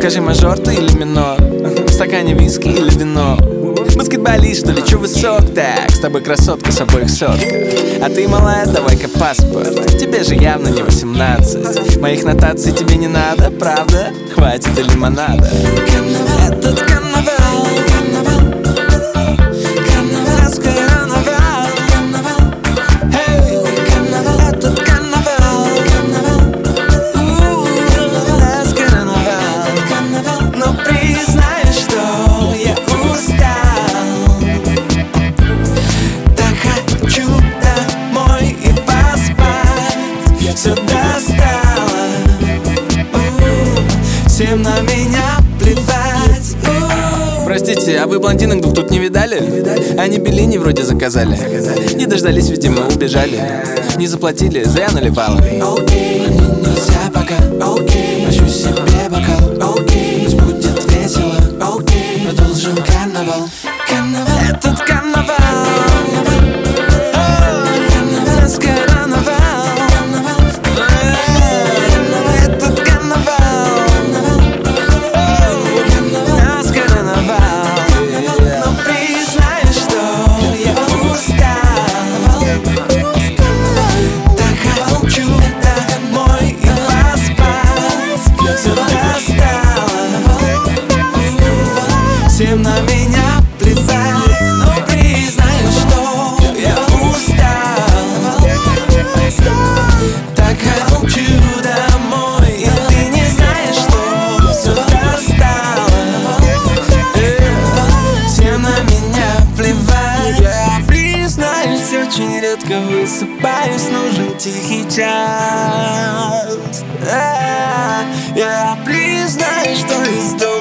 Скажи, мажор ты или минор? В стакане виски или вино? Баскетболист, что ли, чё высок так? С тобой красотка, с обоих сотка. А ты малая, давай-ка паспорт. Тебе же явно не 18. Моих нотаций тебе не надо, правда? Хватит и лимонада. Этот карнавал, карнавальский карнавал, этот карнавал, карнавал. Но признай, что я устал. Так хочу домой и поспать. Все достало, всем на меня плевать. Простите, а вы блондинок двух тут не видали? Они Беллини вроде заказали. Не дождались, видимо, убежали. Не заплатили, зря наливало. Нельзя пока, прошу себе бокал. Пусть будет весело, продолжим карнавал. Этот карнавал, карнавальский карнавал, этот карнавал, карнавальский карнавал. Но признай, что я устал. Так хочу домой и поспать. Все достало, всем на меня плевать. Но признай, что я устал. Так хочу домой, и ты не знаешь, что все достало. Всем на меня плевать. Я признаюсь, очень редко высыпаюсь, нужен тихий час. Я признаюсь, что из дома